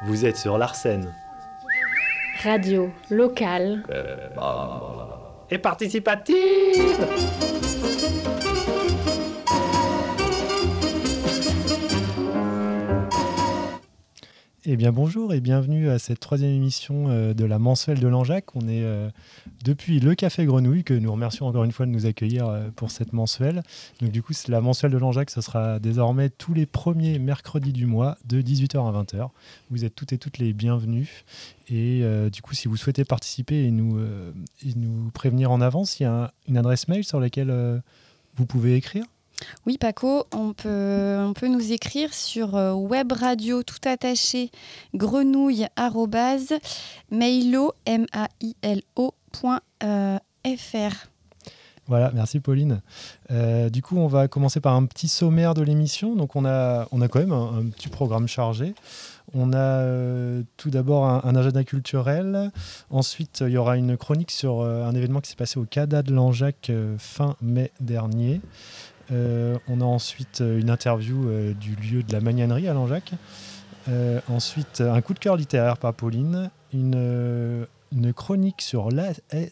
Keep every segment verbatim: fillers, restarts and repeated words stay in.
Vous êtes sur l'Arsène. Radio locale. Euh, bah, et participative. Eh bien bonjour et bienvenue à cette troisième émission euh, de la mensuelle de Langeac. On est euh, depuis le Café Grenouille, que nous remercions encore une fois de nous accueillir euh, pour cette mensuelle. Donc du coup, la mensuelle de Langeac, ce sera désormais tous les premiers mercredis du mois de dix-huit heures à vingt heures. Vous êtes toutes et toutes les bienvenus. Et euh, du coup, si vous souhaitez participer et nous, euh, et nous prévenir en avance, il y a un, une adresse mail sur laquelle euh, vous pouvez écrire. Oui, Paco, on peut, on peut nous écrire sur euh, webradio tout attaché grenouille arobase mailo m a i l o point f r. Voilà, merci Pauline. Euh, du coup, on va commencer par un petit sommaire de l'émission. Donc, on a, on a quand même un, un petit programme chargé. On a euh, tout d'abord un, un agenda culturel. Ensuite, il y aura une chronique sur euh, un événement qui s'est passé au CADA de Langeac euh, fin mai dernier. Euh, on a ensuite une interview euh, du lieu de la magnanerie à Langeac. Euh, ensuite, un coup de cœur littéraire par Pauline. Une, euh, une chronique sur l'A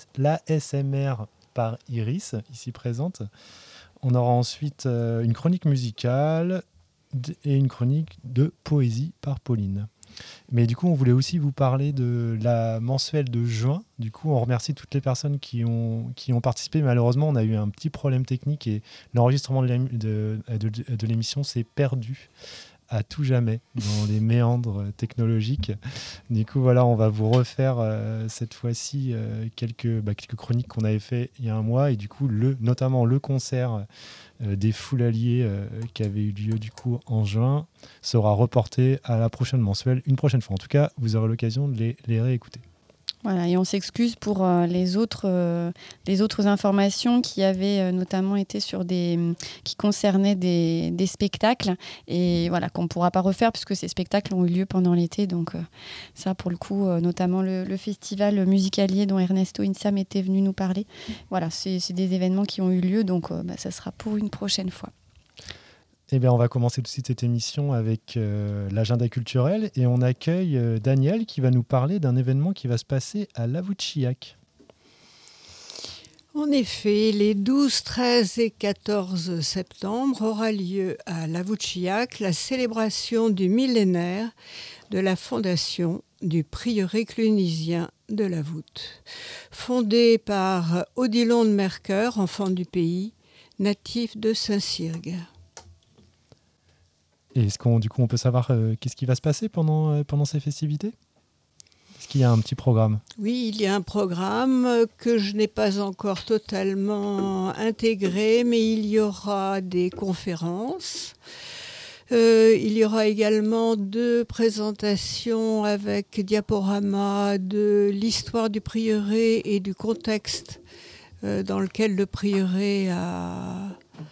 S M R par Iris, ici présente. On aura ensuite euh, une chronique musicale et une chronique de poésie par Pauline. Mais du coup, on voulait aussi vous parler de la mensuelle de juin. Du coup, on remercie toutes les personnes qui ont, qui ont participé. Malheureusement, on a eu un petit problème technique et l'enregistrement de, de, de, de l'émission s'est perdu à tout jamais dans les méandres technologiques. Du coup, voilà, on va vous refaire euh, cette fois-ci euh, quelques, bah, quelques chroniques qu'on avait fait il y a un mois. Et du coup, le, notamment le concert euh, des Foulaliers euh, qui avait eu lieu du coup en juin sera reporté à la prochaine mensuelle, une prochaine fois. En tout cas, vous aurez l'occasion de les, les réécouter. Voilà, et on s'excuse pour euh, les, autres, euh, les autres informations qui avaient euh, notamment été sur des, qui concernaient des, des spectacles et voilà, qu'on ne pourra pas refaire puisque ces spectacles ont eu lieu pendant l'été. Donc euh, ça, pour le coup, euh, notamment le, le festival musicalier dont Ernesto Insam était venu nous parler. Voilà, c'est, c'est des événements qui ont eu lieu, donc euh, bah, ça sera pour une prochaine fois. Eh bien, on va commencer tout de suite cette émission avec euh, l'agenda culturel et on accueille euh, Daniel qui va nous parler d'un événement qui va se passer à Lavouchiac. En effet, les douze, treize et quatorze septembre aura lieu à Lavouchiac la célébration du millénaire de la fondation du prieuré clunisien de la Voûte, fondé par Odilon de Mercœur, enfant du pays, natif de Saint-Cyrgue. Et est-ce qu'on, du coup, on peut savoir euh, qu'est-ce qui va se passer pendant, euh, pendant ces festivités ? Est-ce qu'il y a un petit programme ? Oui, il y a un programme que je n'ai pas encore totalement intégré, mais il y aura des conférences. Euh, il y aura également deux présentations avec diaporama de l'histoire du prieuré et du contexte euh, dans lequel le prieuré a...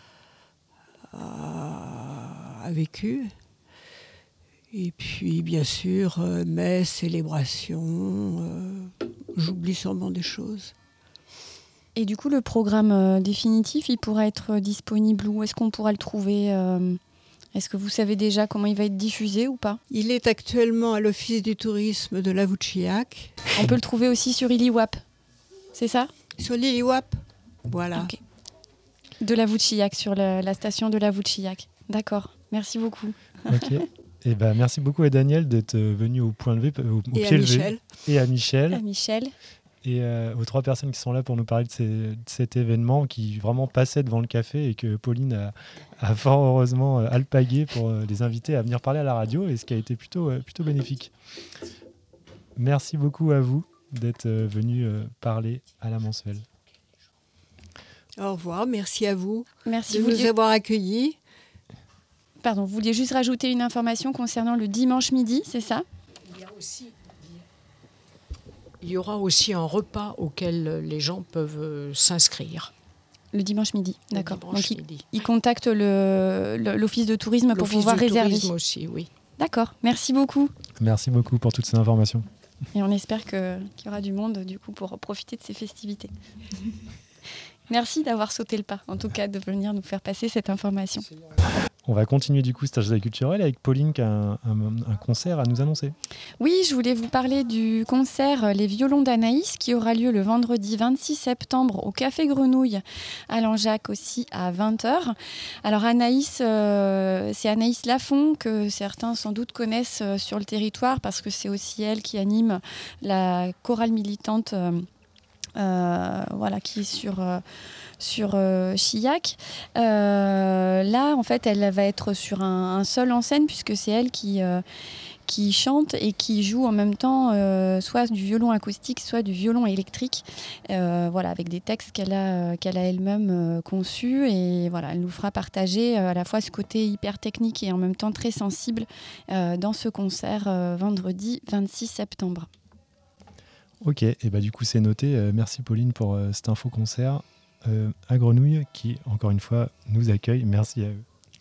a a vécu. Et puis, bien sûr, euh, messe, célébration, euh, j'oublie sûrement des choses. Et du coup, le programme euh, définitif, il pourra être disponible où ? Est-ce qu'on pourra le trouver euh, Est-ce que vous savez déjà comment il va être diffusé ou pas ? Il est actuellement à l'Office du tourisme de Lavouchiac. On peut le trouver aussi sur Iliwap, c'est ça ? Sur l'Iliwap, voilà. Okay. De Lavouchiac, sur la, la station de Lavouchiac. D'accord. Merci beaucoup. Ok. Et ben, merci beaucoup à Daniel d'être venu au point levé, au, au et pied à levé. Michel. Et à Michel. À Michel. Et euh, aux trois personnes qui sont là pour nous parler de, ces, de cet événement qui vraiment passait devant le café et que Pauline a, a fort heureusement euh, alpagué pour euh, les inviter à venir parler à la radio et ce qui a été plutôt, euh, plutôt bénéfique. Merci beaucoup à vous d'être euh, venus euh, parler à la mensuelle. Au revoir, merci à vous merci de vous nous vouliez... avoir accueillis. Pardon, vous vouliez juste rajouter une information concernant le dimanche midi, c'est ça ? Il y a aussi, il y aura aussi un repas auquel les gens peuvent s'inscrire. Le dimanche midi, le d'accord. Dimanche Donc, midi. Ils il contactent le, le, l'office de tourisme pour L'office pouvoir du réserver. tourisme aussi, oui. D'accord, merci beaucoup. Merci beaucoup pour toutes ces informations. Et on espère que, qu'il y aura du monde du coup pour profiter de ces festivités. Merci d'avoir sauté le pas, en tout cas de venir nous faire passer cette information. On va continuer du coup cet agenda culturel avec Pauline qui a un, un, un concert à nous annoncer. Oui, je voulais vous parler du concert Les Violons d'Anaïs qui aura lieu le vendredi vingt-six septembre au Café Grenouille à Langeac aussi à vingt heures. Alors Anaïs, euh, c'est Anaïs Lafont que certains sans doute connaissent euh, sur le territoire parce que c'est aussi elle qui anime la chorale militante euh, euh, voilà, qui est sur... Euh, sur euh, Chillac. Euh, là, en fait, elle va être sur un, un seul en scène puisque c'est elle qui, euh, qui chante et qui joue en même temps euh, soit du violon acoustique, soit du violon électrique, euh, voilà, avec des textes qu'elle a, qu'elle a elle-même euh, conçus. Et voilà, elle nous fera partager euh, à la fois ce côté hyper technique et en même temps très sensible euh, dans ce concert euh, vendredi vingt-six septembre. Ok, et bah du coup c'est noté. Euh, merci Pauline pour euh, cet info concert. Euh, à Grenouille qui, encore une fois, nous accueille. Merci à eux.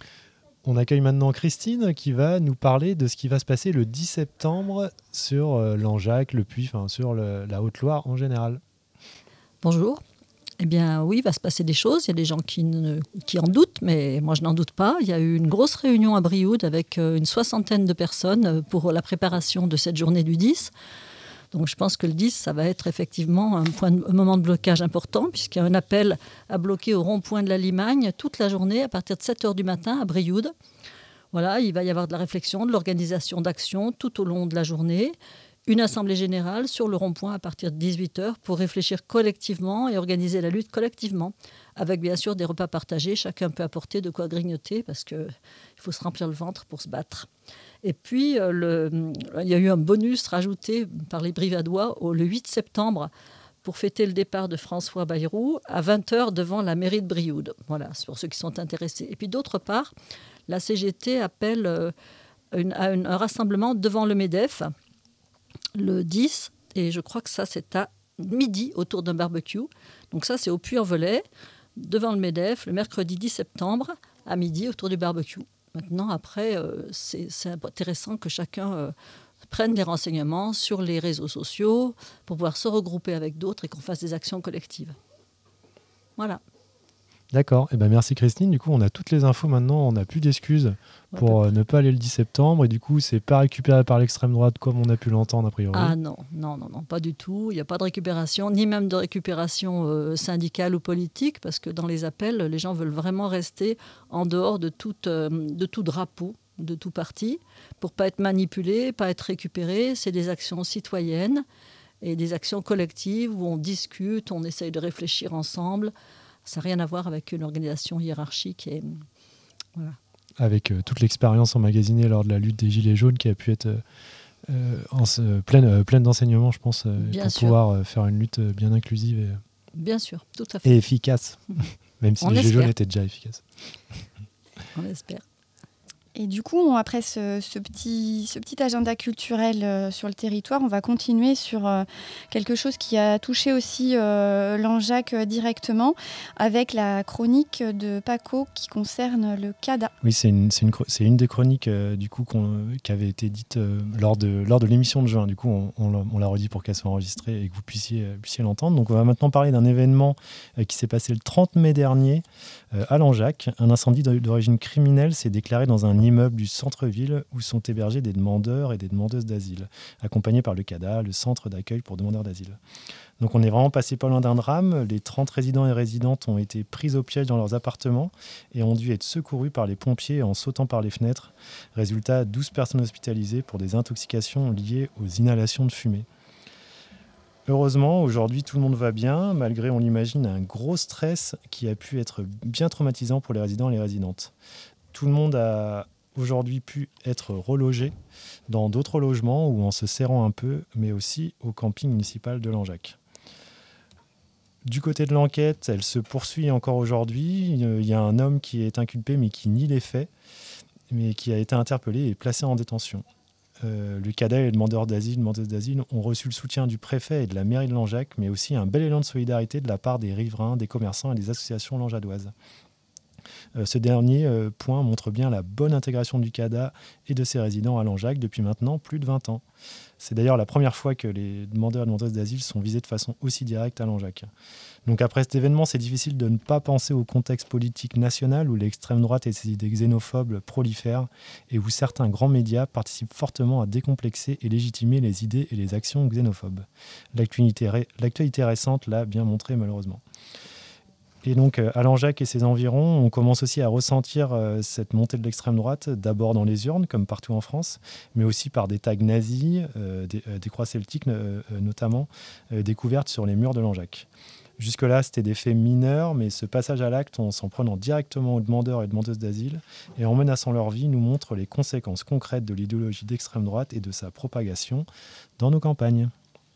On accueille maintenant Christine qui va nous parler de ce qui va se passer le dix septembre sur euh, Langeac, le Puy, enfin sur le, la Haute-Loire en général. Bonjour. Eh bien oui, il va se passer des choses. Il y a des gens qui, ne, qui en doutent, mais moi je n'en doute pas. Il y a eu une grosse réunion à Brioude avec euh, une soixantaine de personnes pour la préparation de cette journée du dix. Donc je pense que le dix, ça va être effectivement un, point de, un moment de blocage important, puisqu'il y a un appel à bloquer au rond-point de la Limagne toute la journée à partir de sept heures du matin à Brioude. Voilà, il va y avoir de la réflexion, de l'organisation d'actions tout au long de la journée. Une assemblée générale sur le rond-point à partir de dix-huit heures pour réfléchir collectivement et organiser la lutte collectivement, avec bien sûr des repas partagés. Chacun peut apporter de quoi grignoter parce qu'il faut se remplir le ventre pour se battre. Et puis, euh, le, il y a eu un bonus rajouté par les Brivadois au, le huit septembre pour fêter le départ de François Bayrou à vingt heures devant la mairie de Brioude. Voilà, c'est pour ceux qui sont intéressés. Et puis d'autre part, la C G T appelle euh, une, à une, un rassemblement devant le MEDEF le dix, et je crois que ça c'est à midi autour d'un barbecue. Donc ça c'est au Puy-en-Velay, devant le MEDEF, le mercredi dix septembre à midi autour du barbecue. Maintenant, après, euh, c'est, c'est intéressant que chacun euh, prenne des renseignements sur les réseaux sociaux pour pouvoir se regrouper avec d'autres et qu'on fasse des actions collectives. Voilà. D'accord. Eh ben, merci Christine. Du coup, on a toutes les infos maintenant. On n'a plus d'excuses pour ouais, euh, ne pas aller le dix septembre. Et du coup, c'est pas récupéré par l'extrême droite comme on a pu l'entendre a priori. Ah non, non, non, non, pas du tout. Il n'y a pas de récupération, ni même de récupération euh, syndicale ou politique, parce que dans les appels, les gens veulent vraiment rester en dehors de tout, euh, de tout drapeau, de tout parti, pour pas être manipulés, pas être récupérés. C'est des actions citoyennes et des actions collectives où on discute, on essaye de réfléchir ensemble. Ça n'a rien à voir avec une organisation hiérarchique. Et, voilà. Avec euh, toute l'expérience emmagasinée lors de la lutte des Gilets jaunes qui a pu être euh, en, euh, pleine, euh, pleine d'enseignements, je pense, euh, pour sûr. pouvoir euh, faire une lutte bien inclusive. Et, bien sûr, tout à fait. Et efficace, même si On les espère. Gilets jaunes étaient déjà efficaces. On espère. Et du coup, on, après ce, ce, petit, ce petit agenda culturel euh, sur le territoire, on va continuer sur euh, quelque chose qui a touché aussi euh, Langeac euh, directement, avec la chronique de Paco qui concerne le C A D A. Oui, c'est une, c'est une, c'est une des chroniques euh, du coup, qu'on, qui avait été dite euh, lors, de, lors de l'émission de juin. Du coup, on, on, on l'a redit pour qu'elle soit enregistrée et que vous puissiez, euh, puissiez l'entendre. Donc, on va maintenant parler d'un événement euh, qui s'est passé le trente mai dernier euh, à Langeac. Un incendie d'origine criminelle s'est déclaré dans un immeuble du centre-ville où sont hébergés des demandeurs et des demandeuses d'asile, accompagnés par le C A D A, le centre d'accueil pour demandeurs d'asile. Donc on est vraiment passé pas loin d'un drame. Les trente résidents et résidentes ont été pris au piège dans leurs appartements et ont dû être secourus par les pompiers en sautant par les fenêtres. Résultat, douze personnes hospitalisées pour des intoxications liées aux inhalations de fumée. Heureusement, aujourd'hui, tout le monde va bien, malgré, on l'imagine, un gros stress qui a pu être bien traumatisant pour les résidents et les résidentes. Tout le monde a aujourd'hui pu être relogé dans d'autres logements ou en se serrant un peu, mais aussi au camping municipal de Langeac. Du côté de l'enquête, elle se poursuit encore aujourd'hui. Il y a un homme qui est inculpé mais qui nie les faits, mais qui a été interpellé et placé en détention. Euh, le C A D A et les demandeurs d'asile, demandeuses d'asile ont reçu le soutien du préfet et de la mairie de Langeac, mais aussi un bel élan de solidarité de la part des riverains, des commerçants et des associations langeadoises. Euh, ce dernier euh, point montre bien la bonne intégration du C A D A et de ses résidents à Langeac depuis maintenant plus de vingt ans. C'est d'ailleurs la première fois que les demandeurs et demandeuses d'asile sont visés de façon aussi directe à Langeac. Donc après cet événement, c'est difficile de ne pas penser au contexte politique national où l'extrême droite et ses idées xénophobes prolifèrent et où certains grands médias participent fortement à décomplexer et légitimer les idées et les actions xénophobes. L'actualité, ré- l'actualité récente l'a bien montré malheureusement. Et donc, à Langeac et ses environs, on commence aussi à ressentir euh, cette montée de l'extrême droite, d'abord dans les urnes, comme partout en France, mais aussi par des tags nazis, euh, des, euh, des croix celtiques euh, notamment, euh, découvertes sur les murs de Langeac. Jusque-là, c'était des faits mineurs, mais ce passage à l'acte, en s'en prenant directement aux demandeurs et demandeuses d'asile, et en menaçant leur vie, nous montre les conséquences concrètes de l'idéologie d'extrême droite et de sa propagation dans nos campagnes.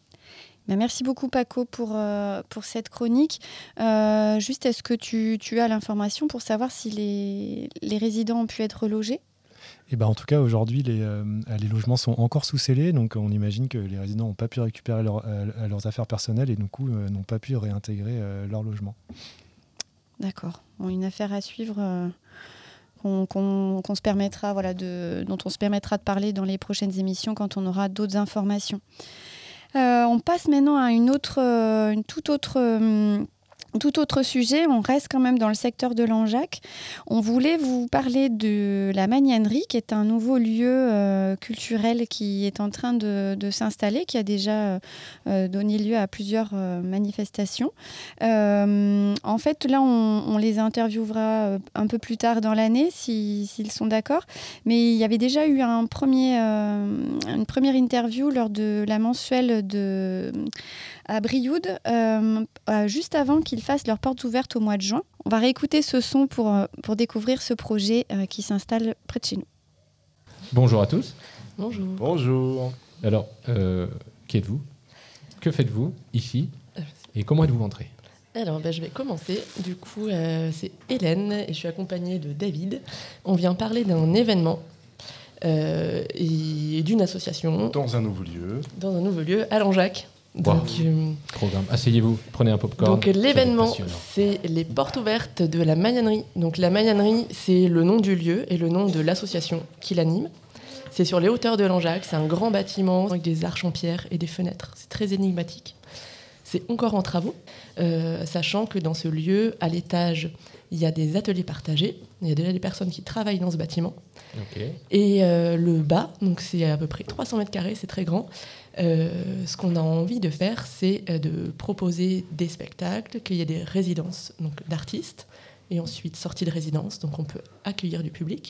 Merci beaucoup Paco pour, euh, pour cette chronique. Euh, juste, est-ce que tu, tu as l'information pour savoir si les, les résidents ont pu être logés ? Et ben en tout cas, aujourd'hui, les, euh, les logements sont encore sous scellés, donc on imagine que les résidents n'ont pas pu récupérer leur, euh, leurs affaires personnelles et du coup euh, n'ont pas pu réintégrer euh, leur logement. D'accord. Bon, une affaire à suivre euh, qu'on, qu'on, qu'on se permettra, voilà, de, dont on se permettra de parler dans les prochaines émissions quand on aura d'autres informations. Euh, on passe maintenant à une autre, euh, une toute autre, euh, tout autre sujet. On reste quand même dans le secteur de Langeac. On voulait vous parler de la Magnanerie, qui est un nouveau lieu euh, culturel qui est en train de, de s'installer, qui a déjà euh, donné lieu à plusieurs euh, manifestations. Euh, en fait, là, on, on les interviewera un peu plus tard dans l'année, si, s'ils sont d'accord. Mais il y avait déjà eu un premier, euh, une première interview lors de la mensuelle de, à Brioude, euh, euh, juste avant qu'ils fassent leurs portes ouvertes au mois de juin. On va réécouter ce son pour, pour découvrir ce projet euh, qui s'installe près de chez nous. Bonjour à tous. Bonjour. Bonjour. Alors, euh, qui êtes-vous ? Que faites-vous ici ? Et comment êtes-vous entré ? Alors, ben, je vais commencer. Du coup, euh, c'est Hélène et je suis accompagnée de David. On vient parler d'un événement euh, et d'une association. Dans un nouveau lieu. Dans un nouveau lieu, à Langeac. Wow. Donc, euh, Programme. Asseyez-vous, prenez un popcorn. donc l'événement, Ça va être c'est les portes ouvertes de la Magnanerie. Donc la Magnanerie, c'est le nom du lieu et le nom de l'association qui l'anime. C'est sur les hauteurs de Langeac. C'est un grand bâtiment avec des arches en pierre et des fenêtres. C'est très énigmatique. C'est encore en travaux, euh, sachant que dans ce lieu, à l'étage, il y a des ateliers partagés. Il y a déjà des personnes qui travaillent dans ce bâtiment. Okay. Et euh, le bas, donc c'est à peu près trois cents mètres carrés, c'est très grand. Euh, ce qu'on a envie de faire, c'est euh, de proposer des spectacles, qu'il y ait des résidences donc, d'artistes, et ensuite sortie de résidence, donc on peut accueillir du public.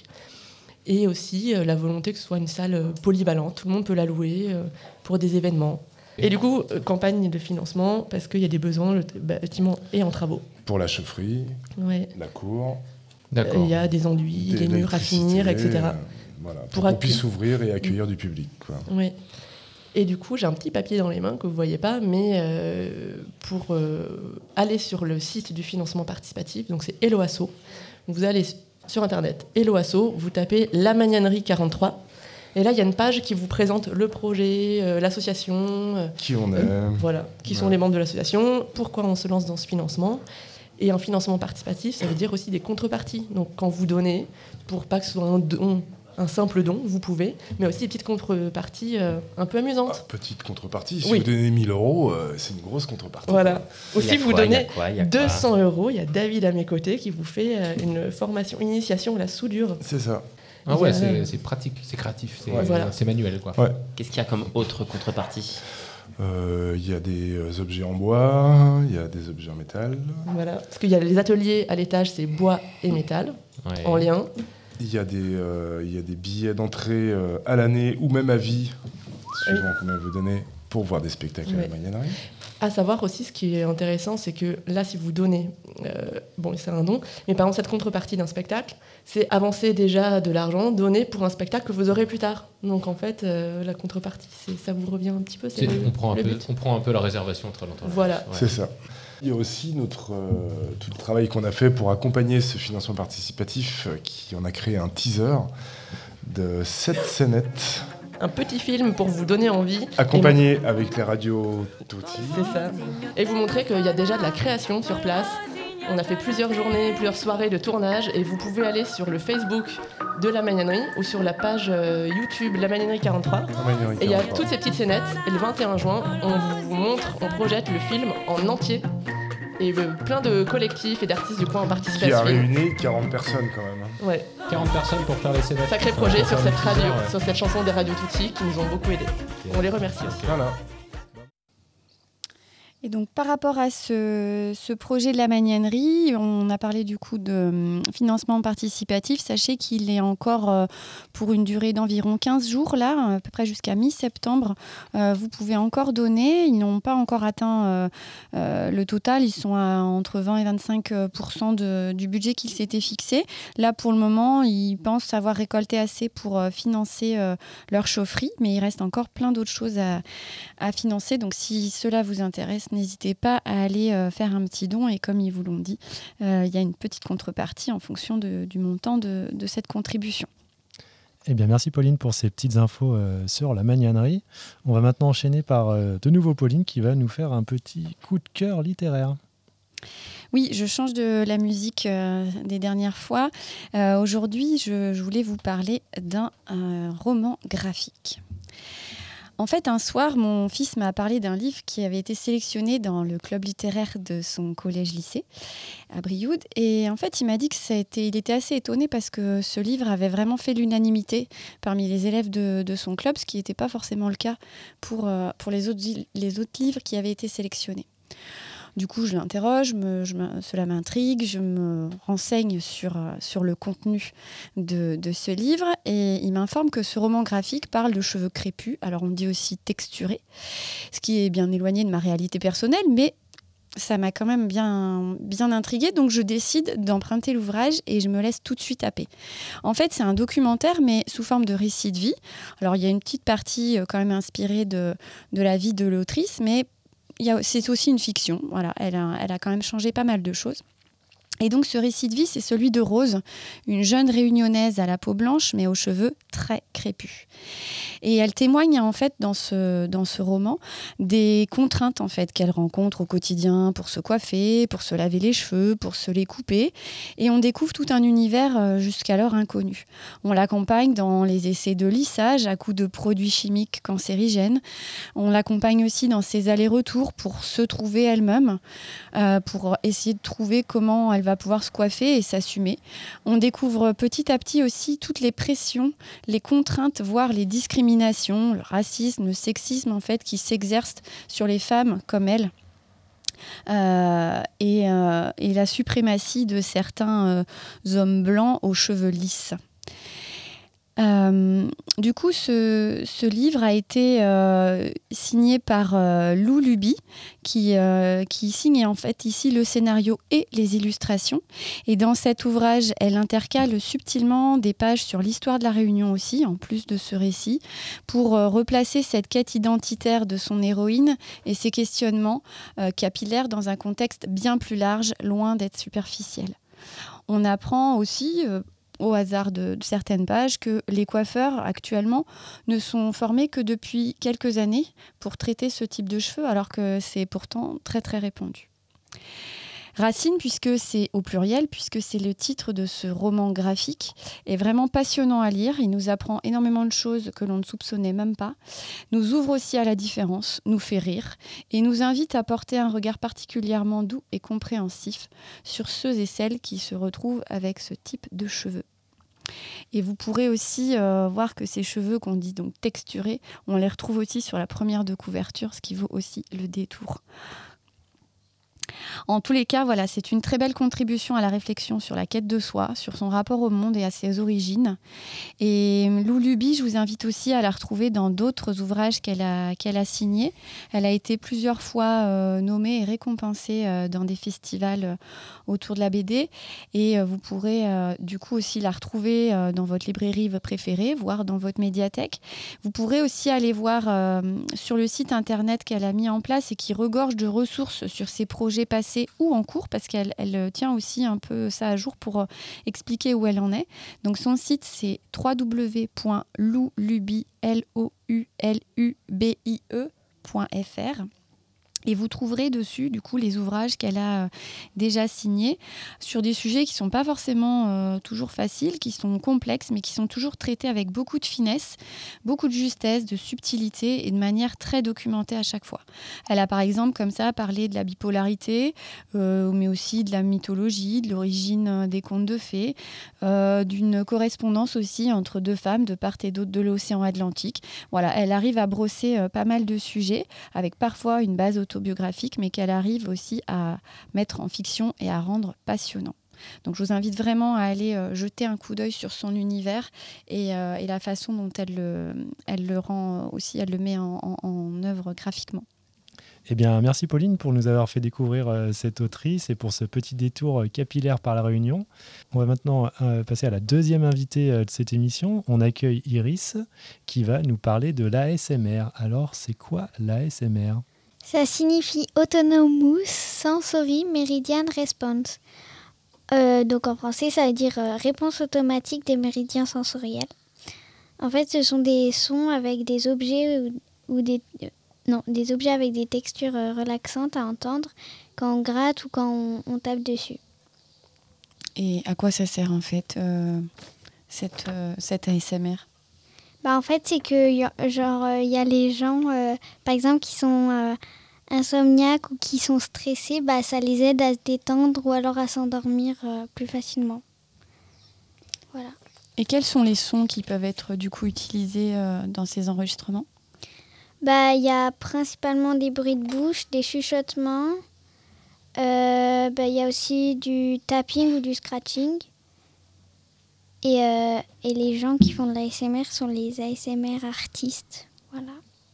Et aussi euh, la volonté que ce soit une salle euh, polyvalente, tout le monde peut la louer euh, pour des événements. Et du coup, euh, campagne de financement, parce qu'il y a des besoins, le bâtiment est en travaux. Pour la chaufferie, ouais. la cour. D'accord. Il euh, y a des enduits, des murs à finir, et cetera. Euh, voilà, pour, pour qu'on accueillir. puisse ouvrir et accueillir du public. Quoi. Ouais. Et du coup, j'ai un petit papier dans les mains que vous ne voyez pas, mais euh, pour euh, aller sur le site du financement participatif, donc c'est Hello Asso. Vous allez sur Internet, Hello Asso, vous tapez La Magnanerie quarante-trois, et là, il y a une page qui vous présente le projet, euh, l'association. Euh, qui on est. Euh, voilà, qui ouais. sont les membres de l'association, pourquoi on se lance dans ce financement. Et un financement participatif, ça veut dire aussi des contreparties. Donc quand vous donnez, pour pas que ce soit un don, un simple don, vous pouvez, mais aussi des petites contreparties euh, un peu amusantes. Ah, petite contrepartie, si oui. vous donnez mille euros, euh, c'est une grosse contrepartie. Voilà. Aussi, vous quoi, donnez quoi, deux cents euros, il y a David à mes côtés qui vous fait euh, une formation, une initiation à la soudure. C'est ça. Ah ouais, a... c'est, c'est pratique, c'est créatif, c'est, ouais. voilà. c'est manuel, quoi. Ouais. Qu'est-ce qu'il y a comme autre contrepartie ? Il euh, y a des euh, objets en bois, il y a des objets en métal. Voilà, parce qu'il y a les ateliers à l'étage, c'est bois et métal, ouais. en lien. Il y a des, euh, il y a des billets d'entrée euh, à l'année ou même à vie, suivant oui. combien vous donnez, pour voir des spectacles oui. à la Magnanerie. À savoir aussi, ce qui est intéressant, c'est que là, si vous donnez, euh, bon, c'est un don, mais par exemple, cette contrepartie d'un spectacle, c'est avancer déjà de l'argent donné pour un spectacle que vous aurez plus tard. Donc en fait, euh, la contrepartie, c'est, ça vous revient un petit peu. C'est c'est, le, on, prend un le peu, but. on prend un peu la réservation très longtemps. Voilà. Ouais. C'est ça. Il y a aussi notre, euh, tout le travail qu'on a fait pour accompagner ce financement participatif, euh, qui on a créé un teaser de sept scénettes. Un petit film pour vous donner envie. Accompagné et... avec les radios Tutti. C'est ça. Et vous montrer qu'il y a déjà de la création sur place. On a fait plusieurs journées, plusieurs soirées de tournage et vous pouvez aller sur le Facebook de La Magnanerie ou sur la page euh, YouTube La Magnanerie quarante-trois. Et il y a toutes ces petites scénettes. Et le vingt et un juin, on vous montre, on projette le film en entier. Et euh, plein de collectifs et d'artistes du coin ont participé Qui à a ce film. réuni quarante personnes quand même. hein. Ouais. quarante personnes pour faire les scénettes. Sacré projet sur cette radio, ouais. sur cette chanson des Radio Tutti qui nous ont beaucoup aidés. On les remercie aussi. Voilà. Et donc par rapport à ce, ce projet de la Magnanerie, on a parlé du coup de hum, financement participatif. Sachez qu'il est encore euh, pour une durée d'environ quinze jours, là, à peu près jusqu'à mi-septembre. Euh, vous pouvez encore donner. Ils n'ont pas encore atteint euh, euh, le total. Ils sont à entre vingt et vingt-cinq pour cent de, du budget qu'ils s'étaient fixé. Là, pour le moment, ils pensent avoir récolté assez pour euh, financer euh, leur chaufferie, mais il reste encore plein d'autres choses à, à financer. Donc si cela vous intéresse, n'hésitez pas à aller euh, faire un petit don et comme ils vous l'ont dit, euh, il y a une petite contrepartie en fonction de, du montant de, de cette contribution. Eh bien, merci Pauline pour ces petites infos euh, sur la Magnanerie. On va maintenant enchaîner par euh, de nouveau Pauline qui va nous faire un petit coup de cœur littéraire. Oui, je change de la musique euh, des dernières fois. Euh, aujourd'hui, je, je voulais vous parler d'un euh, roman graphique. En fait, un soir, mon fils m'a parlé d'un livre qui avait été sélectionné dans le club littéraire de son collège-lycée à Brioude. Et en fait, il m'a dit que ça a été, il était assez étonné parce que ce livre avait vraiment fait l'unanimité parmi les élèves de, de son club, ce qui n'était pas forcément le cas pour, euh, pour les autres, les autres livres qui avaient été sélectionnés. Du coup, je l'interroge, me, je me, cela m'intrigue, je me renseigne sur, euh, sur le contenu de, de ce livre et il m'informe que ce roman graphique parle de cheveux crépus, alors on dit aussi texturés, ce qui est bien éloigné de ma réalité personnelle, mais ça m'a quand même bien, bien intriguée, donc je décide d'emprunter l'ouvrage et je me laisse tout de suite happer. En fait, c'est un documentaire, mais sous forme de récit de vie. Alors, il y a une petite partie euh, quand même inspirée de, de la vie de l'autrice, mais il y a, c'est aussi une fiction. Voilà, elle a, elle a quand même changé pas mal de choses. Et donc, ce récit de vie, c'est celui de Rose, une jeune réunionnaise à la peau blanche, mais aux cheveux très crépus. Et elle témoigne, en fait, dans ce, dans ce roman, des contraintes, en fait, qu'elle rencontre au quotidien pour se coiffer, pour se laver les cheveux, pour se les couper. Et on découvre tout un univers jusqu'alors inconnu. On l'accompagne dans les essais de lissage à coups de produits chimiques cancérigènes. On l'accompagne aussi dans ses allers-retours pour se trouver elle-même, euh, pour essayer de trouver comment elle va pouvoir se coiffer et s'assumer. On découvre petit à petit aussi toutes les pressions, les contraintes, voire les discriminations, le racisme, le sexisme en fait, qui s'exercent sur les femmes comme elle. Euh, et, euh, et la suprématie de certains euh, hommes blancs aux cheveux lisses. Euh, du coup, ce, ce livre a été euh, signé par euh, Lou Luby, qui, euh, qui signe en fait ici le scénario et les illustrations. Et dans cet ouvrage, elle intercale subtilement des pages sur l'histoire de la Réunion aussi, en plus de ce récit, pour euh, replacer cette quête identitaire de son héroïne et ses questionnements euh, capillaires dans un contexte bien plus large, loin d'être superficiel. On apprend aussi... Euh, au hasard de, de certaines pages, que les coiffeurs actuellement ne sont formés que depuis quelques années pour traiter ce type de cheveux, alors que c'est pourtant très très répandu. Racine, puisque c'est au pluriel, puisque c'est le titre de ce roman graphique, est vraiment passionnant à lire. Il nous apprend énormément de choses que l'on ne soupçonnait même pas, nous ouvre aussi à la différence, nous fait rire et nous invite à porter un regard particulièrement doux et compréhensif sur ceux et celles qui se retrouvent avec ce type de cheveux. Et vous pourrez aussi euh, voir que ces cheveux qu'on dit donc texturés, on les retrouve aussi sur la première de couverture, ce qui vaut aussi le détour. En tous les cas, voilà, c'est une très belle contribution à la réflexion sur la quête de soi, sur son rapport au monde et à ses origines. Et Lou Luby, je vous invite aussi à la retrouver dans d'autres ouvrages qu'elle a, qu'elle a signés. Elle a été plusieurs fois euh, nommée et récompensée euh, dans des festivals euh, autour de la B D. Et euh, vous pourrez euh, du coup aussi la retrouver euh, dans votre librairie préférée, voire dans votre médiathèque. Vous pourrez aussi aller voir euh, sur le site internet qu'elle a mis en place et qui regorge de ressources sur ses projets passés ou en cours, parce qu'elle elle tient aussi un peu ça à jour pour euh, expliquer où elle en est. Donc son site, c'est w w w point louluby point f r. Et vous trouverez dessus, du coup, les ouvrages qu'elle a euh, déjà signés sur des sujets qui ne sont pas forcément euh, toujours faciles, qui sont complexes, mais qui sont toujours traités avec beaucoup de finesse, beaucoup de justesse, de subtilité et de manière très documentée à chaque fois. Elle a par exemple, comme ça, parlé de la bipolarité, euh, mais aussi de la mythologie, de l'origine des contes de fées, euh, d'une correspondance aussi entre deux femmes de part et d'autre de l'océan Atlantique. Voilà, elle arrive à brosser euh, pas mal de sujets, avec parfois une base autobiographique, mais qu'elle arrive aussi à mettre en fiction et à rendre passionnant. Donc je vous invite vraiment à aller euh, jeter un coup d'œil sur son univers et, euh, et la façon dont elle le, elle le rend aussi, elle le met en, en, en œuvre graphiquement. Eh bien, merci Pauline pour nous avoir fait découvrir euh, cette autrice et pour ce petit détour euh, capillaire par la Réunion. On va maintenant euh, passer à la deuxième invitée euh, de cette émission. On accueille Iris qui va nous parler de l'A S M R. Alors, c'est quoi l'A S M R ? Ça signifie Autonomous Sensory Meridian Response. Euh, donc en français, ça veut dire euh, réponse automatique des méridiens sensoriels. En fait, ce sont des sons avec des objets ou, ou des euh, non, des objets avec des textures euh, relaxantes à entendre quand on gratte ou quand on, on tape dessus. Et à quoi ça sert en fait euh, cette euh, cette A S M R ? Bah, en fait, c'est que genre il euh, y a les gens, euh, par exemple, qui sont euh, insomniaques ou qui sont stressés, bah, ça les aide à se détendre ou alors à s'endormir euh, plus facilement. Voilà. Et quels sont les sons qui peuvent être du coup utilisés euh, dans ces enregistrements ? Bah, il y a principalement des bruits de bouche, des chuchotements. Euh, bah, y a aussi du tapping ou du scratching. Et, euh, et les gens qui font de l'A S M R sont les A S M R artistes. Voilà.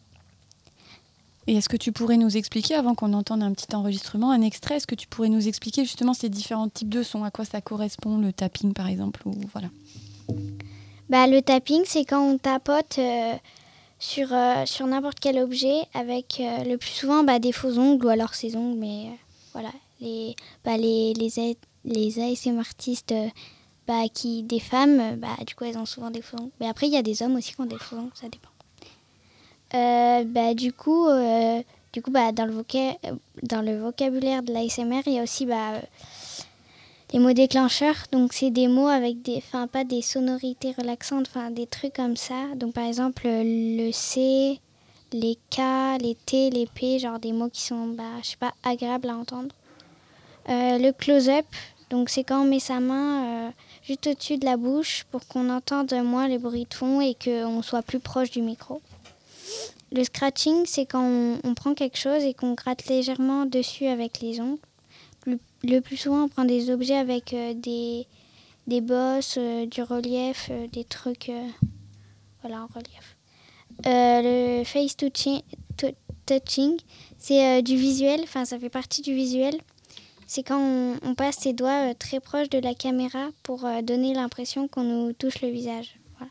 Et est-ce que tu pourrais nous expliquer, avant qu'on entende un petit enregistrement, un extrait, est-ce que tu pourrais nous expliquer justement ces différents types de sons, à quoi ça correspond, le tapping par exemple ou, voilà. Bah, le tapping, c'est quand on tapote euh, sur, euh, sur n'importe quel objet avec euh, le plus souvent bah, des faux ongles ou alors ses ongles. Mais euh, voilà, les, bah, les, les, A- les A S M R artistes... Euh, Bah, qui, des femmes, bah, du coup, elles ont souvent des faux ongles. Mais après, il y a des hommes aussi qui ont des faux ongles, ça dépend. Euh, bah, du coup, euh, du coup bah, dans, le voca- dans le vocabulaire de l'A S M R, il y a aussi bah, les mots déclencheurs. Donc, c'est des mots avec des... Enfin, pas des sonorités relaxantes, enfin, des trucs comme ça. Donc, par exemple, le C, les K, les T, les P, genre des mots qui sont, bah, je sais pas, agréables à entendre. Euh, le close-up, donc c'est quand on met sa main... Euh, juste au-dessus de la bouche pour qu'on entende moins les bruits de fond et qu'on soit plus proche du micro. Le scratching, c'est quand on, on prend quelque chose et qu'on gratte légèrement dessus avec les ongles. Le, le plus souvent, on prend des objets avec euh, des, des bosses, euh, du relief, euh, des trucs euh, voilà, en relief. Euh, le face touching, t- touching c'est euh, du visuel, enfin ça fait partie du visuel. C'est quand on, on passe ses doigts euh, très proches de la caméra pour euh, donner l'impression qu'on nous touche le visage. Voilà.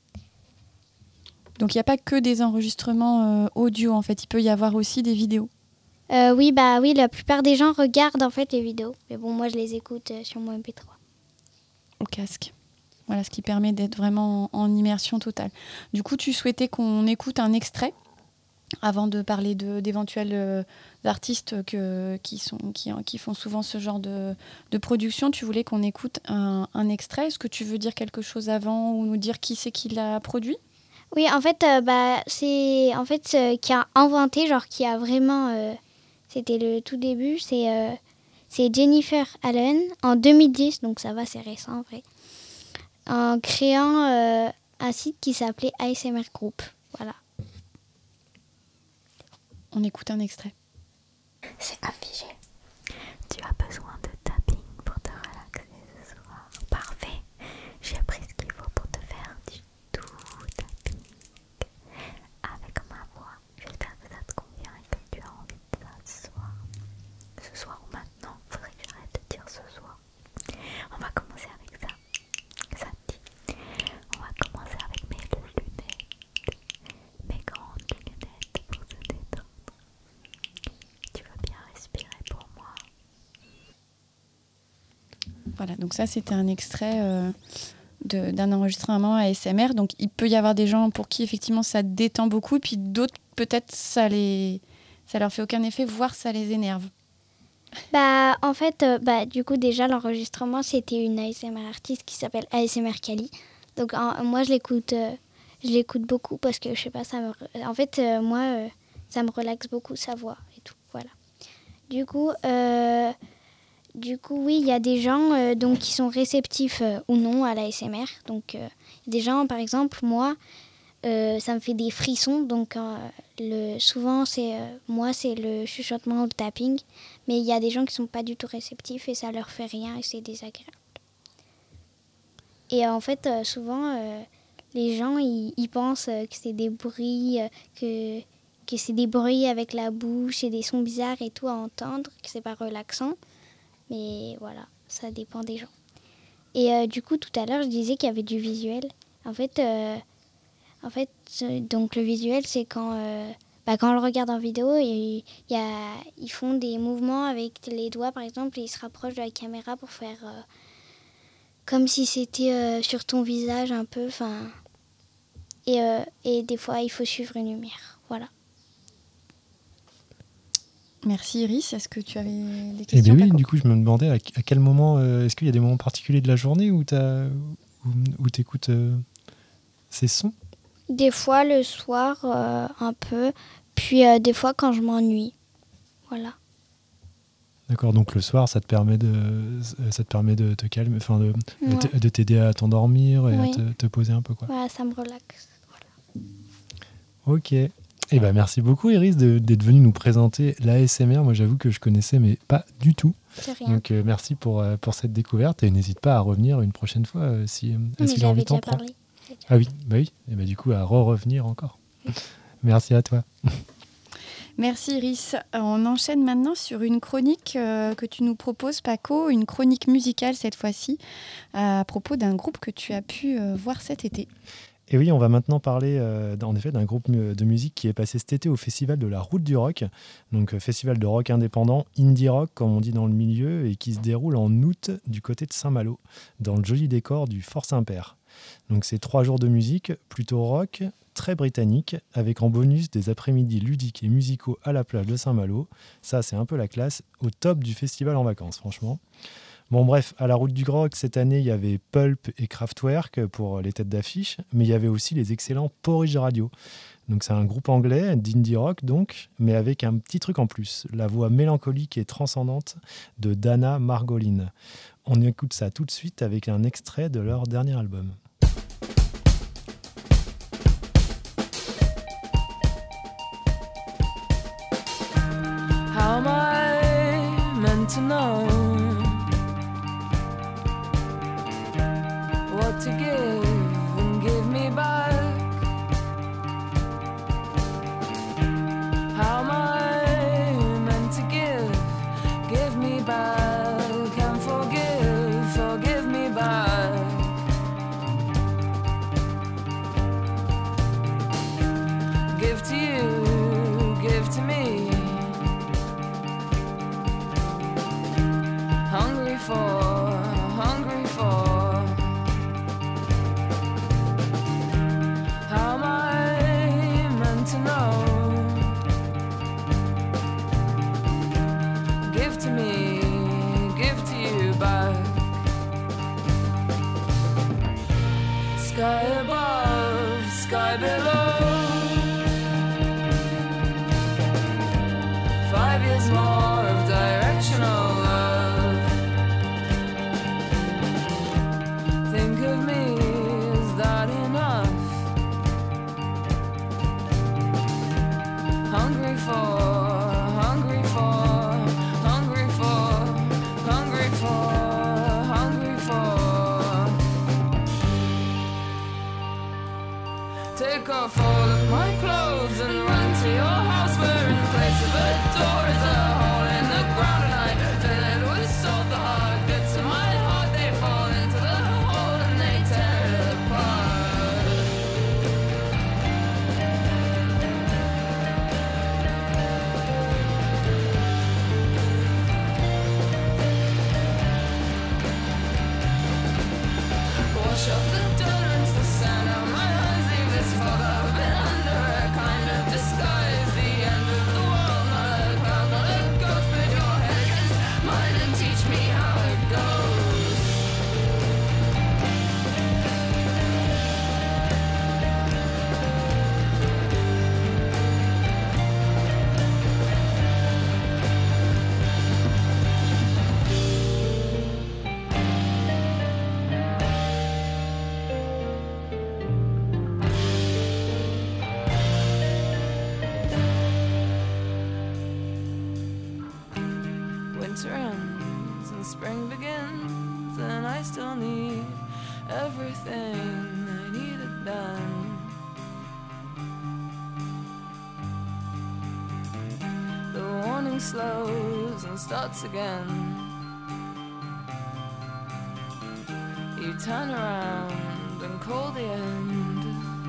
Donc il n'y a pas que des enregistrements euh, audio en fait, il peut y avoir aussi des vidéos. Euh, oui, bah oui, la plupart des gens regardent en fait les vidéos. Mais bon, moi je les écoute euh, sur mon M P trois. Au casque. Voilà, ce qui permet d'être vraiment en, en immersion totale. Du coup, tu souhaitais qu'on écoute un extrait avant de parler de, d'éventuels euh, artistes que, qui, sont, qui, qui font souvent ce genre de, de production. Tu voulais qu'on écoute un, un extrait. Est-ce que tu veux dire quelque chose avant ou nous dire qui c'est qui l'a produit ? Oui, en fait, euh, bah, c'est en fait ce qui a inventé, genre qui a vraiment... Euh, c'était le tout début, c'est, euh, c'est Jennifer Allen en deux mille dix, donc ça va, c'est récent en vrai, en créant euh, un site qui s'appelait A S M R Group. Voilà. On écoute un extrait. C'est affigé. Tu as besoin de tapping pour te relaxer ce soir. Parfait. J'ai appris ce qu'il faut pour te faire du tout tapping. Avec ma voix, j'espère que ça te convient et que tu as envie de ça ce soir. Ce soir ou maintenant, faudrait que j'arrête de dire ce soir. On va commencer avec ça. Ça te dit. On va commencer avec mes lunettes. Mes grandes lunettes pour se détendre. Tu veux bien respirer pour moi? Voilà, donc ça c'était un extrait euh, de, d'un enregistrement A S M R. Donc il peut y avoir des gens pour qui effectivement ça détend beaucoup, puis d'autres peut-être ça les, Ça leur fait aucun effet, voire ça les énerve. Bah, en fait, euh, bah, du coup, déjà, l'enregistrement, c'était une A S M R artiste qui s'appelle A S M R Kali. Donc, en, moi, je l'écoute, euh, je l'écoute beaucoup parce que, je sais pas, ça me... En fait, euh, moi, euh, ça me relaxe beaucoup, sa voix et tout, voilà. Du coup, euh, du coup oui, il y a des gens euh, donc, qui sont réceptifs euh, ou non à l'A S M R. Donc, euh, des gens, par exemple, moi... Euh, ça me fait des frissons, donc euh, le, souvent c'est euh, moi c'est le chuchotement ou le tapping, mais il y a des gens qui sont pas du tout réceptifs et ça leur fait rien et c'est désagréable. Et euh, en fait euh, souvent euh, les gens ils, ils pensent euh, que c'est des bruits, euh, que, que c'est des bruits avec la bouche et des sons bizarres et tout à entendre, que c'est pas relaxant, mais voilà, ça dépend des gens. Et euh, du coup tout à l'heure je disais qu'il y avait du visuel. En fait euh, En fait, donc le visuel, c'est quand, euh, bah, quand on le regarde en vidéo, et, y a, ils font des mouvements avec les doigts, par exemple, et ils se rapprochent de la caméra pour faire euh, comme si c'était euh, sur ton visage un peu. Et, euh, et des fois, il faut suivre une lumière. Voilà. Merci Iris. Est-ce que tu avais des Eh questions? bien oui, du coup, je me demandais à, à quel moment, euh, est-ce qu'il y a des moments particuliers de la journée où tu où, écoutes euh, ces sons? Des fois le soir, euh, un peu, puis euh, des fois quand je m'ennuie. Voilà. D'accord, donc le soir, ça te permet de, ça te permet de te calmer, enfin de, Ouais. de, de t'aider à t'endormir et Oui. à te, te poser un peu, quoi. Voilà, ça me relaxe. Ok. Eh ben, merci beaucoup, Iris, de- d'être venue nous présenter l'A S M R. Moi, j'avoue que je connaissais, mais pas du tout. C'est rien. Donc, euh, merci pour, euh, pour cette découverte et n'hésite pas à revenir une prochaine fois euh, si, euh, Mais si j'avais l'envie déjà t'en prend. parlé. Ah oui, bah oui. Et ben, du coup, à re-revenir encore. Merci à toi. Merci Iris. Euh, On enchaîne maintenant sur une chronique euh, que tu nous proposes, Paco, une chronique musicale cette fois-ci, à propos d'un groupe que tu as pu euh, voir cet été. Et oui, on va maintenant parler euh, en effet d'un groupe mu- de musique qui est passé cet été au festival de la Route du Rock, donc euh, festival de rock indépendant, indie rock comme on dit dans le milieu, et qui se déroule en août du côté de Saint-Malo, dans le joli décor du Fort Saint-Père. Donc c'est trois jours de musique, plutôt rock, très britannique, avec en bonus des après-midi ludiques et musicaux à la plage de Saint-Malo. Ça, c'est un peu la classe, au top du festival en vacances, franchement. Bon bref, à la Route du Rock, cette année, il y avait Pulp et Kraftwerk pour les têtes d'affiche, mais il y avait aussi les excellents Porridge Radio. Donc c'est un groupe anglais, d'indie rock donc, mais avec un petit truc en plus, la voix mélancolique et transcendante de Dana Margolin. On écoute ça tout de suite avec un extrait de leur dernier album. How am I meant to know what to give and give me back? How am I meant to give, give me back, and forgive, forgive me back? Give to you, give to me. Hungry for, hungry for. How am I meant to know? Give to me, give to you back. Sky above, sky below. Five years more of directional love. Think of me, is that enough? Hungry for, hungry for, hungry for, hungry for, hungry for. Take off all of my clothes and run to your house where in place of a door is a hole in the ground, and I fill it with salt. The hard bits of my heart, they fall into the hole and they tear it apart. Wash off the dirt, rinse the sand out my eyes, leave this fog I've been under a kind of disguise. The end of the world, not everything I needed done. The warning slows and starts again. You turn around and call the end.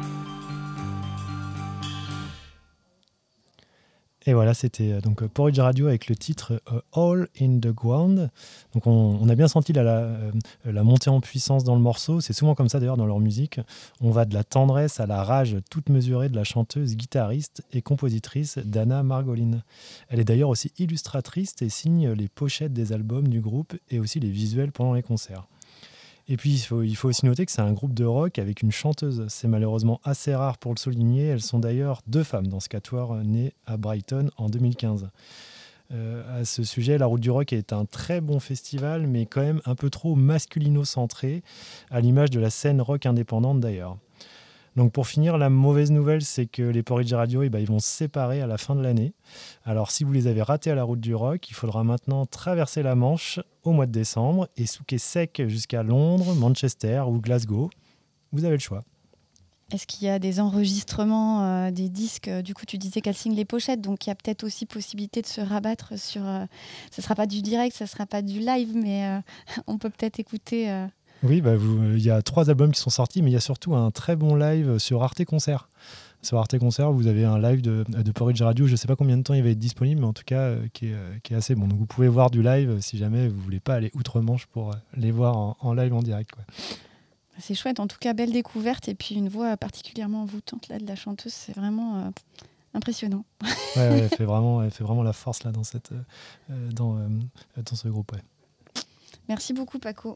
Et voilà, c'était euh, donc Porridge Radio avec le titre euh, All in the Ground. Donc on, on a bien senti la, la, euh, la montée en puissance dans le morceau. C'est souvent comme ça d'ailleurs dans leur musique. On va de la tendresse à la rage toute mesurée de la chanteuse, guitariste et compositrice Dana Margolin. Elle est d'ailleurs aussi illustratrice et signe les pochettes des albums du groupe et aussi les visuels pendant les concerts. Et puis, il faut, il faut aussi noter que c'est un groupe de rock avec une chanteuse. C'est malheureusement assez rare pour le souligner. Elles sont d'ailleurs deux femmes dans ce quatuor né à Brighton en deux mille quinze. Euh, à ce sujet, La Route du Rock est un très bon festival, mais quand même un peu trop masculino-centré, à l'image de la scène rock indépendante d'ailleurs. Donc pour finir, la mauvaise nouvelle, c'est que les Porridge Radio, eh ben, ils vont se séparer à la fin de l'année. Alors si vous les avez ratés à la Route du Rock, il faudra maintenant traverser la Manche au mois de décembre et souquer sec jusqu'à Londres, Manchester ou Glasgow. Vous avez le choix. Est-ce qu'il y a des enregistrements euh, des disques? Du coup, tu disais qu'elle signe les pochettes, donc il y a peut-être aussi possibilité de se rabattre sur... Euh, ça ne sera pas du direct, ça ne sera pas du live, mais euh, on peut peut-être écouter... Euh... Oui, bah vous, il y a trois albums qui sont sortis, mais il y a surtout un très bon live sur Arte Concert. Sur Arte Concert, vous avez un live de, de Porridge Radio. Je ne sais pas combien de temps il va être disponible, mais en tout cas, euh, qui, est, euh, qui est assez bon. Donc vous pouvez voir du live si jamais vous ne voulez pas aller outre-Manche pour euh, les voir en, en live en direct, quoi. C'est chouette, en tout cas, belle découverte. Et puis une voix particulièrement envoûtante là, de la chanteuse, c'est vraiment euh, impressionnant. Ouais, ouais, elle, fait vraiment, elle fait vraiment la force là, dans, cette, euh, dans, euh, dans ce groupe. Ouais. Merci beaucoup, Paco.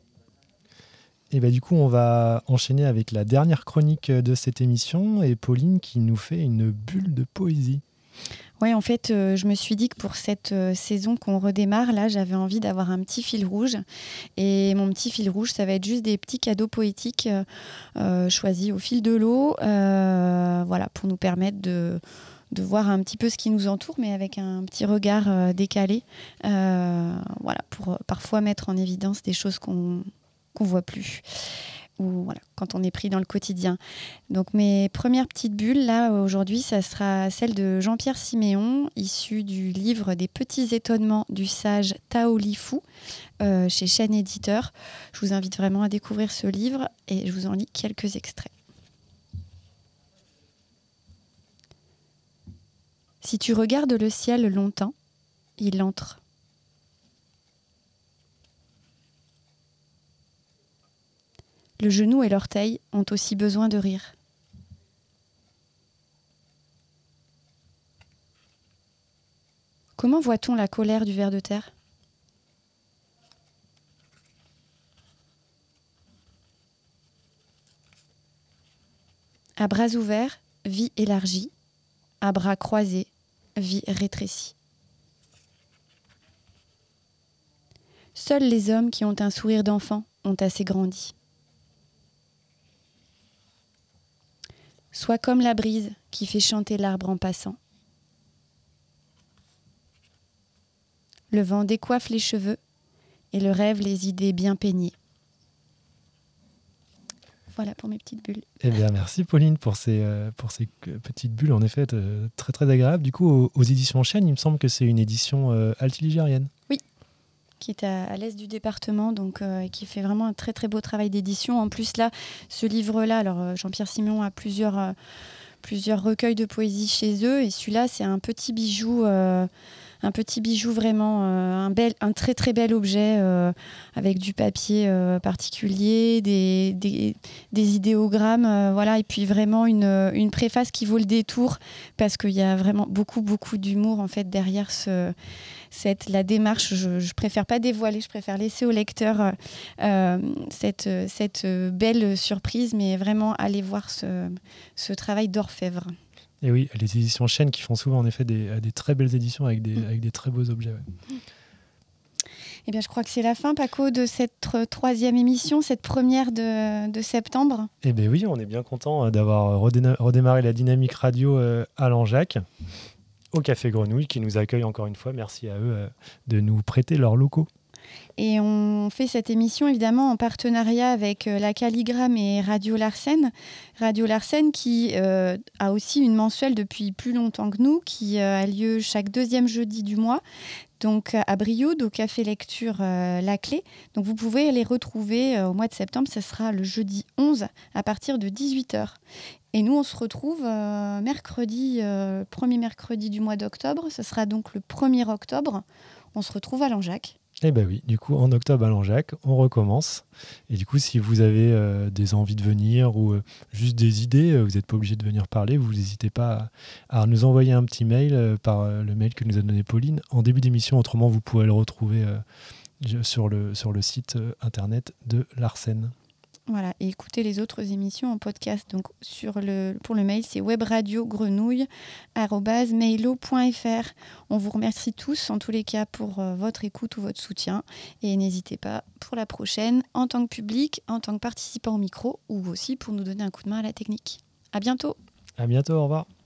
Et bah, du coup, on va enchaîner avec la dernière chronique de cette émission et Pauline qui nous fait une bulle de poésie. Oui, en fait, euh, je me suis dit que pour cette euh, saison qu'on redémarre, là, j'avais envie d'avoir un petit fil rouge. Et mon petit fil rouge, ça va être juste des petits cadeaux poétiques euh, euh, choisis au fil de l'eau, euh, voilà, pour nous permettre de, de voir un petit peu ce qui nous entoure, mais avec un petit regard euh, décalé, euh, voilà, pour euh, parfois mettre en évidence des choses qu'on qu'on voit plus, ou voilà, quand on est pris dans le quotidien. Donc mes premières petites bulles, là, aujourd'hui, ça sera celle de Jean-Pierre Siméon, issue du livre Des petits étonnements du sage Tao Li Fu, euh, chez Chêne Éditeur. Je vous invite vraiment à découvrir ce livre et je vous en lis quelques extraits. Si tu regardes le ciel longtemps, il entre. Le genou et l'orteil ont aussi besoin de rire. Comment voit-on la colère du ver de terre ? À bras ouverts, vie élargie. À bras croisés, vie rétrécie. Seuls les hommes qui ont un sourire d'enfant ont assez grandi. Sois comme la brise qui fait chanter l'arbre en passant. Le vent décoiffe les cheveux et le rêve les idées bien peignées. Voilà pour mes petites bulles. Eh bien, merci Pauline pour ces, euh, pour ces petites bulles, en effet, euh, très très agréables. Du coup, aux, aux éditions Chêne, il me semble que c'est une édition euh, altiligérienne. Oui, qui est à, à l'est du département, donc euh, qui fait vraiment un très très beau travail d'édition. En plus là, ce livre-là, alors euh, Jean-Pierre Siméon a plusieurs, euh, plusieurs recueils de poésie chez eux, et celui-là c'est un petit bijou, euh, un petit bijou vraiment, euh, un bel, un très très bel objet euh, avec du papier euh, particulier, des, des, des idéogrammes, euh, voilà, et puis vraiment une, une préface qui vaut le détour parce qu'il y a vraiment beaucoup beaucoup d'humour en fait derrière ce Cette, la démarche. Je ne préfère pas dévoiler, je préfère laisser au lecteur euh, cette, cette belle surprise, mais vraiment aller voir ce, ce travail d'orfèvre. Et oui, les éditions Chêne qui font souvent en effet des, des très belles éditions avec des, mmh. avec des très beaux objets. Ouais. Eh bien, je crois que c'est la fin, Paco, de cette troisième émission, cette première de, de septembre. Eh bien oui, on est bien content d'avoir redéna- redémarré la dynamique radio euh, à Langeac, au Café Grenouille, qui nous accueille encore une fois. Merci à eux euh, de nous prêter leurs locaux. Et on fait cette émission évidemment en partenariat avec euh, la Calligramme et Radio Larsen. Radio Larsen qui euh, a aussi une mensuelle depuis plus longtemps que nous, qui euh, a lieu chaque deuxième jeudi du mois. Donc à Brioude, au Café Lecture euh, La Clé. Donc vous pouvez les retrouver euh, au mois de septembre, ce sera le jeudi onze à partir de dix-huit heures. Et nous, on se retrouve euh, mercredi, euh, premier mercredi du mois d'octobre, ce sera donc le premier octobre. On se retrouve à Langeac. Eh bien oui, du coup, en octobre à Langeac, on recommence. Et du coup, si vous avez euh, des envies de venir ou euh, juste des idées, euh, vous n'êtes pas obligé de venir parler, vous n'hésitez pas à, à nous envoyer un petit mail euh, par euh, le mail que nous a donné Pauline en début d'émission. Autrement, vous pourrez le retrouver euh, sur, le, sur le site euh, internet de Larsen. Voilà, et écoutez les autres émissions en podcast. Donc sur le, pour le mail, c'est webradiogrenouille arobase mailo point f r. On vous remercie tous, en tous les cas, pour euh, votre écoute ou votre soutien. Et n'hésitez pas pour la prochaine, en tant que public, en tant que participant au micro, ou aussi pour nous donner un coup de main à la technique. À bientôt. À bientôt, au revoir.